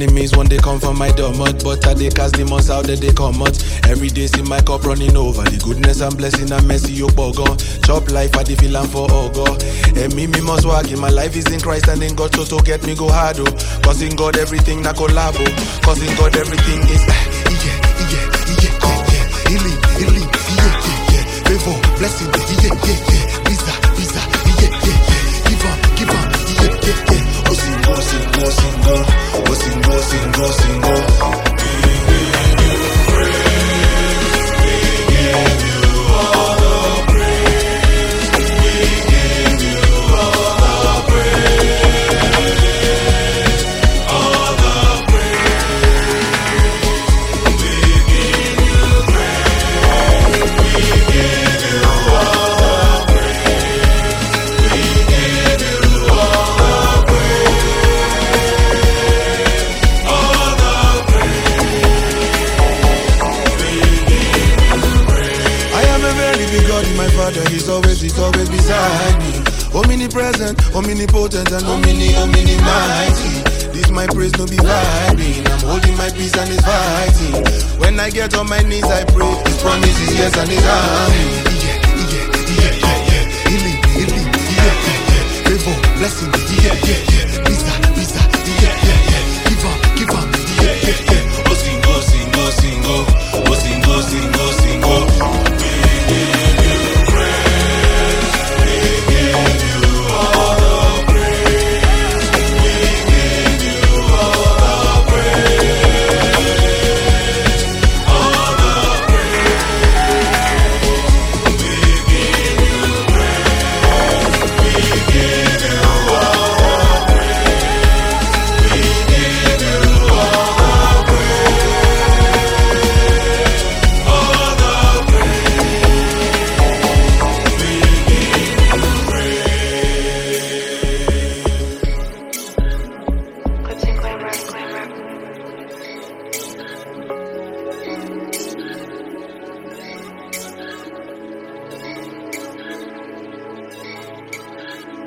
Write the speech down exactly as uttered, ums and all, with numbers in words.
enemies when they come from my domot, but I they cast demons out that they come out. Every day see my cup running over. The goodness and blessing and mercy you bogon. Chop life I the feeling for Ogo. And me me must walk in my life is in Christ and in God so to get me go hard oh. Cause in God everything na collabo. Cause in God everything is uh, yeah, yeah, yeah, yeah, yeah. Healing, healing, yeah, yeah, yeah. Favor, blessing, yeah, yeah, yeah. Visa, visa, yeah, yeah, yeah. Give on, give on, yeah, yeah, yeah. Oh, sing, oh, sing, oh, sing, oh. Oh, sing, oh, sing, oh, sing, oh. My father, he's always, he's always beside me. Omnipresent, omnipotent, and omni, omni mighty. This my praise, no be vibing. I'm holding my peace and it's fighting. When I get on my knees, I pray. His promise is yes and it's amen. Yeah, yeah, yeah, yeah, yeah. Healing, healing, yeah, yeah, yeah. Favor, blessing, yeah, yeah, yeah.